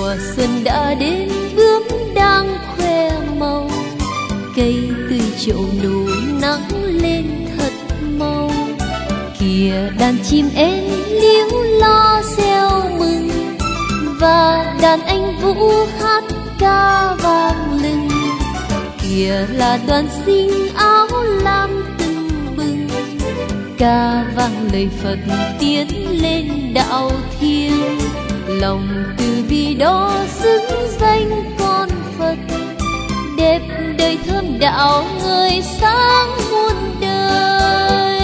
Mùa xuân đã đến, bướm đang khoe màu, cây tươi trổ nụ nắng lên thật mau. Kìa đàn chim én líu lo reo mừng, và đàn anh vũ hát ca vang lừng. Kìa là đoàn sinh áo lam tưng bừng, ca vang lời Phật tiến lên đạo thiêng. Lòng từ bi đó xứng danh con Phật, đẹp đời thơm đạo người sáng muôn đời.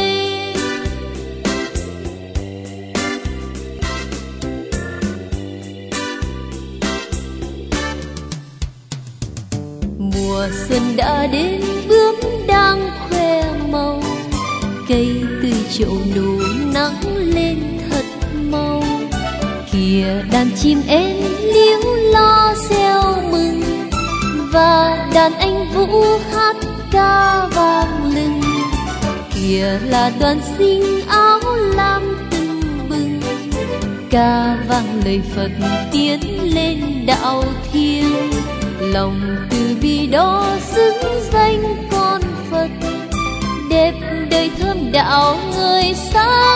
Mùa xuân đã đến, bướm đang khoe màu, cây tươi trổ nụ nắng lên thật mau. Kìa đàn chim én líu lo reo mừng, và đàn anh vũ hát ca vang lừng. Kìa là đoàn sinh áo lam tưng bừng, ca vang lời Phật tiến lên đạo thiêng. Lòng từ bi đó xứng danh con Phật, đẹp đời thơm đạo người sáng